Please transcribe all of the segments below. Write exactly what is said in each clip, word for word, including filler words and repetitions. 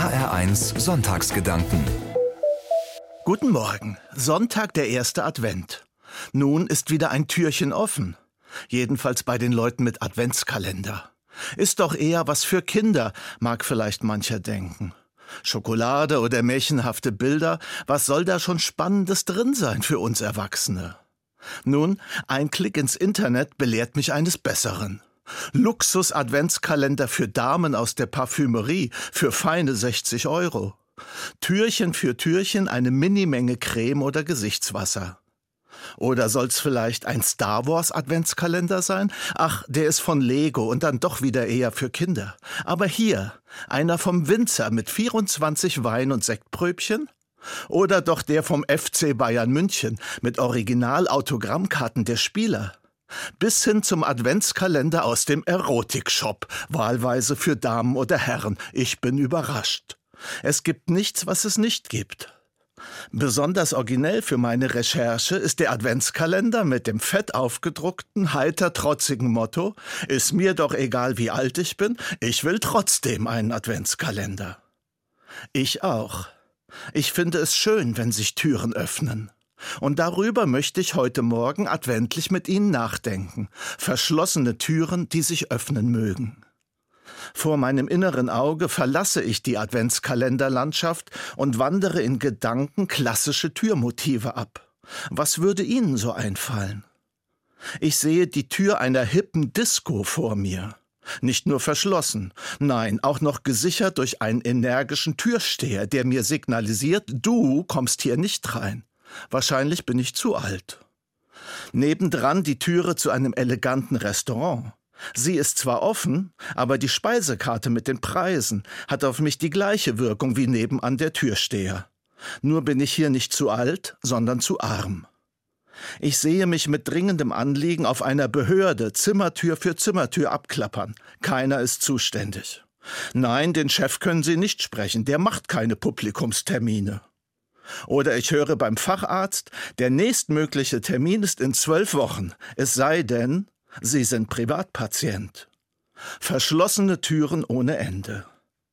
H R eins Sonntagsgedanken. Guten Morgen, Sonntag, der erste Advent. Nun ist wieder ein Türchen offen. Jedenfalls bei den Leuten mit Adventskalender. Ist doch eher was für Kinder, mag vielleicht mancher denken. Schokolade oder märchenhafte Bilder, was soll da schon Spannendes drin sein für uns Erwachsene? Nun, ein Klick ins Internet belehrt mich eines Besseren. Luxus-Adventskalender für Damen aus der Parfümerie für feine sechzig Euro. Türchen für Türchen eine Minimenge Creme oder Gesichtswasser. Oder soll's vielleicht ein Star-Wars-Adventskalender sein? Ach, der ist von Lego und dann doch wieder eher für Kinder. Aber hier, einer vom Winzer mit vierundzwanzig Wein- und Sektpröbchen? Oder doch der vom F C Bayern München mit Original-Autogrammkarten der Spieler? Bis hin zum Adventskalender aus dem Erotikshop, wahlweise für Damen oder Herren. Ich bin überrascht. Es gibt nichts, was es nicht gibt. Besonders originell für meine Recherche ist der Adventskalender mit dem fett aufgedruckten, heiter trotzigen Motto: Ist mir doch egal, wie alt ich bin, ich will trotzdem einen Adventskalender. Ich auch. Ich finde es schön, wenn sich Türen öffnen. Und darüber möchte ich heute Morgen adventlich mit Ihnen nachdenken. Verschlossene Türen, die sich öffnen mögen. Vor meinem inneren Auge verlasse ich die Adventskalenderlandschaft und wandere in Gedanken klassische Türmotive ab. Was würde Ihnen so einfallen? Ich sehe die Tür einer hippen Disco vor mir. Nicht nur verschlossen, nein, auch noch gesichert durch einen energischen Türsteher, der mir signalisiert, du kommst hier nicht rein. Wahrscheinlich bin ich zu alt. Nebendran die Türe zu einem eleganten Restaurant. Sie ist zwar offen, aber die Speisekarte mit den Preisen hat auf mich die gleiche Wirkung wie nebenan der Türsteher. Nur bin ich hier nicht zu alt, sondern zu arm. Ich sehe mich mit dringendem Anliegen auf einer Behörde Zimmertür für Zimmertür abklappern. Keiner ist zuständig. Nein, den Chef können Sie nicht sprechen, der macht keine Publikumstermine. Oder ich höre beim Facharzt, der nächstmögliche Termin ist in zwölf Wochen, es sei denn, Sie sind Privatpatient. Verschlossene Türen ohne Ende.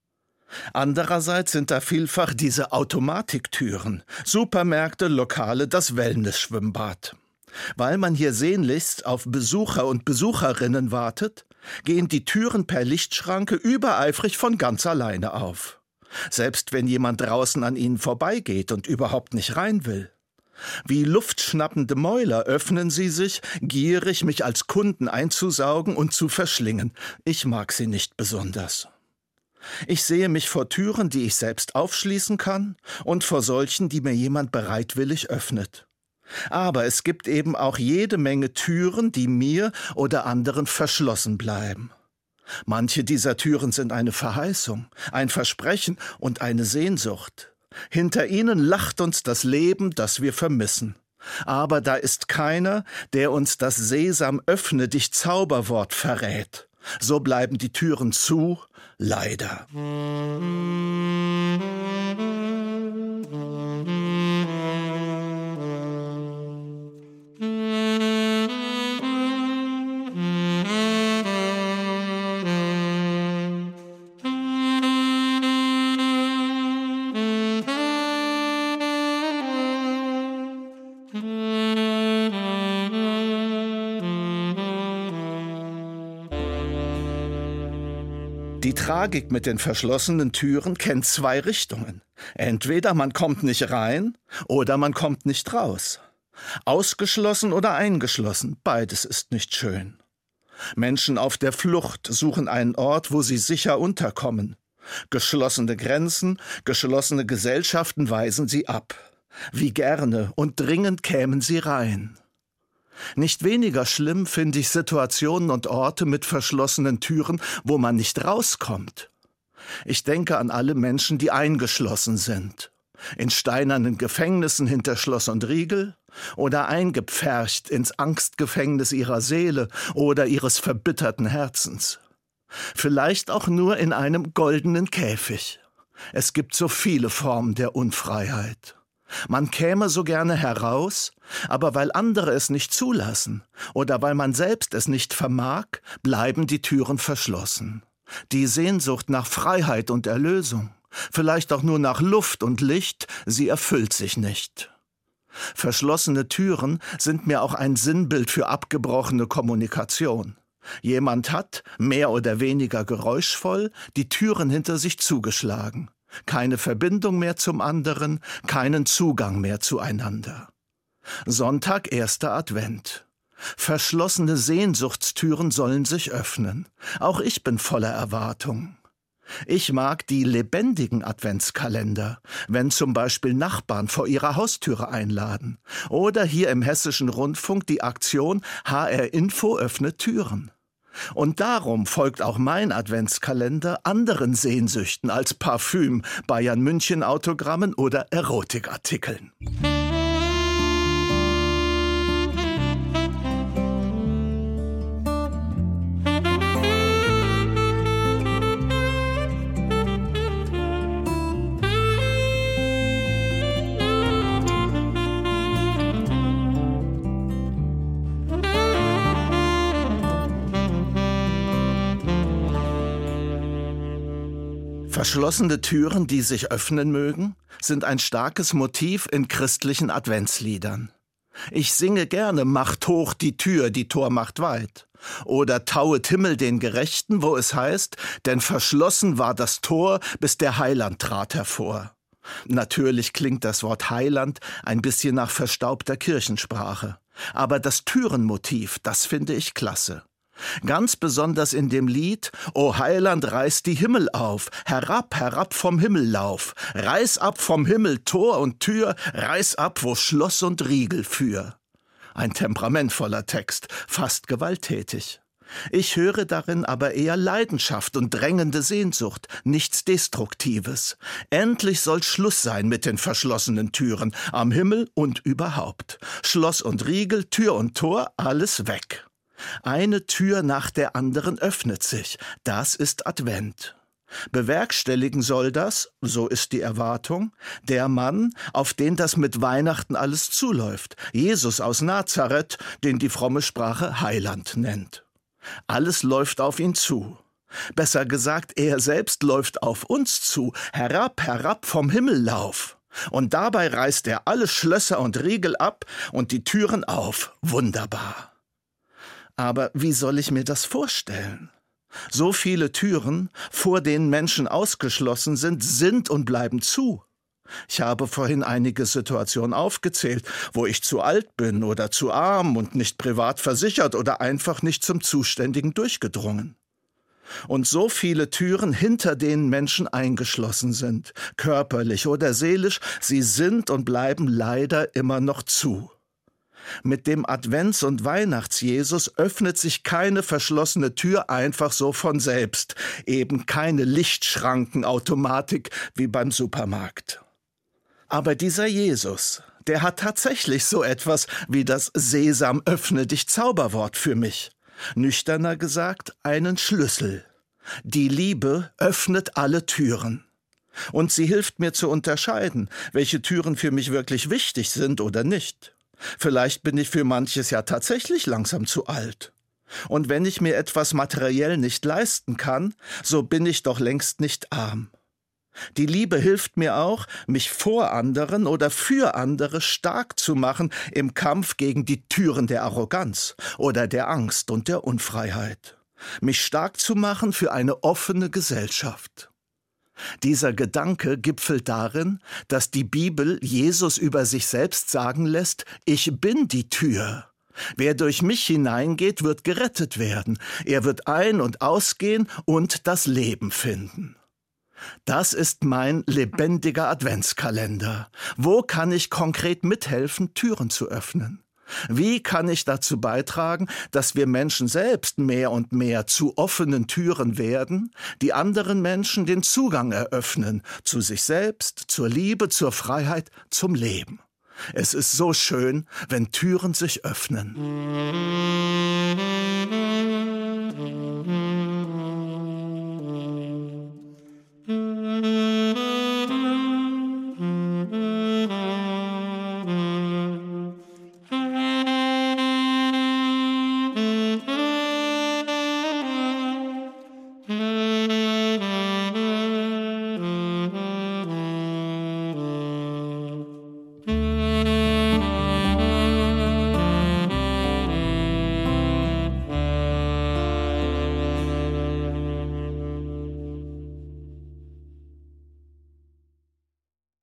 Andererseits sind da vielfach diese Automatiktüren, Supermärkte, Lokale, das Wellness-Schwimmbad. Weil man hier sehnlichst auf Besucher und Besucherinnen wartet, gehen die Türen per Lichtschranke übereifrig von ganz alleine auf. Selbst wenn jemand draußen an ihnen vorbeigeht und überhaupt nicht rein will. Wie luftschnappende Mäuler öffnen sie sich, gierig mich als Kunden einzusaugen und zu verschlingen. Ich mag sie nicht besonders. Ich sehe mich vor Türen, die ich selbst aufschließen kann, und vor solchen, die mir jemand bereitwillig öffnet. Aber es gibt eben auch jede Menge Türen, die mir oder anderen verschlossen bleiben. Manche dieser Türen sind eine Verheißung, ein Versprechen und eine Sehnsucht. Hinter ihnen lacht uns das Leben, das wir vermissen. Aber da ist keiner, der uns das Sesam öffne dich Zauberwort verrät. So bleiben die Türen zu, leider. Die Tragik mit den verschlossenen Türen kennt zwei Richtungen. Entweder man kommt nicht rein oder man kommt nicht raus. Ausgeschlossen oder eingeschlossen, beides ist nicht schön. Menschen auf der Flucht suchen einen Ort, wo sie sicher unterkommen. Geschlossene Grenzen, geschlossene Gesellschaften weisen sie ab. Wie gerne und dringend kämen sie rein. Nicht weniger schlimm finde ich Situationen und Orte mit verschlossenen Türen, wo man nicht rauskommt. Ich denke an alle Menschen, die eingeschlossen sind. In steinernen Gefängnissen hinter Schloss und Riegel oder eingepfercht ins Angstgefängnis ihrer Seele oder ihres verbitterten Herzens. Vielleicht auch nur in einem goldenen Käfig. Es gibt so viele Formen der Unfreiheit. Man käme so gerne heraus, aber weil andere es nicht zulassen oder weil man selbst es nicht vermag, bleiben die Türen verschlossen. Die Sehnsucht nach Freiheit und Erlösung, vielleicht auch nur nach Luft und Licht, sie erfüllt sich nicht. Verschlossene Türen sind mir auch ein Sinnbild für abgebrochene Kommunikation. Jemand hat, mehr oder weniger geräuschvoll, die Türen hinter sich zugeschlagen. Keine Verbindung mehr zum anderen, keinen Zugang mehr zueinander. Sonntag, erster Advent. Verschlossene Sehnsuchtstüren sollen sich öffnen. Auch ich bin voller Erwartung. Ich mag die lebendigen Adventskalender, wenn zum Beispiel Nachbarn vor ihrer Haustüre einladen. Oder hier im Hessischen Rundfunk die Aktion H R Info öffnet Türen. Und darum folgt auch mein Adventskalender anderen Sehnsüchten als Parfüm, Bayern-München-Autogrammen oder Erotikartikeln. Verschlossene Türen, die sich öffnen mögen, sind ein starkes Motiv in christlichen Adventsliedern. Ich singe gerne »Macht hoch die Tür, die Tor macht weit« oder »Tauet Himmel den Gerechten«, wo es heißt, denn verschlossen war das Tor, bis der Heiland trat hervor. Natürlich klingt das Wort Heiland ein bisschen nach verstaubter Kirchensprache. Aber das Türenmotiv, das finde ich klasse. Ganz besonders in dem Lied »O Heiland, reiß die Himmel auf, herab, herab vom Himmel lauf, reiß ab vom Himmel Tor und Tür, reiß ab, wo Schloss und Riegel für.« Ein temperamentvoller Text, fast gewalttätig. Ich höre darin aber eher Leidenschaft und drängende Sehnsucht, nichts Destruktives. Endlich soll Schluss sein mit den verschlossenen Türen, am Himmel und überhaupt. Schloss und Riegel, Tür und Tor, alles weg. Eine Tür nach der anderen öffnet sich. Das ist Advent. Bewerkstelligen soll das, so ist die Erwartung, der Mann, auf den das mit Weihnachten alles zuläuft. Jesus aus Nazareth, den die fromme Sprache Heiland nennt. Alles läuft auf ihn zu. Besser gesagt, er selbst läuft auf uns zu. Herab, herab vom Himmellauf. Und dabei reißt er alle Schlösser und Riegel ab und die Türen auf. Wunderbar. Aber wie soll ich mir das vorstellen? So viele Türen, vor denen Menschen ausgeschlossen sind, sind und bleiben zu. Ich habe vorhin einige Situationen aufgezählt, wo ich zu alt bin oder zu arm und nicht privat versichert oder einfach nicht zum Zuständigen durchgedrungen. Und so viele Türen, hinter denen Menschen eingeschlossen sind, körperlich oder seelisch, sie sind und bleiben leider immer noch zu. Mit dem Advents- und Weihnachts-Jesus öffnet sich keine verschlossene Tür einfach so von selbst, eben keine Lichtschrankenautomatik wie beim Supermarkt. Aber dieser Jesus, der hat tatsächlich so etwas wie das Sesam, öffne dich Zauberwort für mich. Nüchterner gesagt, einen Schlüssel. Die Liebe öffnet alle Türen. Und sie hilft mir zu unterscheiden, welche Türen für mich wirklich wichtig sind oder nicht. Vielleicht bin ich für manches ja tatsächlich langsam zu alt. Und wenn ich mir etwas materiell nicht leisten kann, so bin ich doch längst nicht arm. Die Liebe hilft mir auch, mich vor anderen oder für andere stark zu machen im Kampf gegen die Türen der Arroganz oder der Angst und der Unfreiheit. Mich stark zu machen für eine offene Gesellschaft. Dieser Gedanke gipfelt darin, dass die Bibel Jesus über sich selbst sagen lässt, ich bin die Tür. Wer durch mich hineingeht, wird gerettet werden. Er wird ein- und ausgehen und das Leben finden. Das ist mein lebendiger Adventskalender. Wo kann ich konkret mithelfen, Türen zu öffnen? Wie kann ich dazu beitragen, dass wir Menschen selbst mehr und mehr zu offenen Türen werden, die anderen Menschen den Zugang eröffnen, zu sich selbst, zur Liebe, zur Freiheit, zum Leben? Es ist so schön, wenn Türen sich öffnen.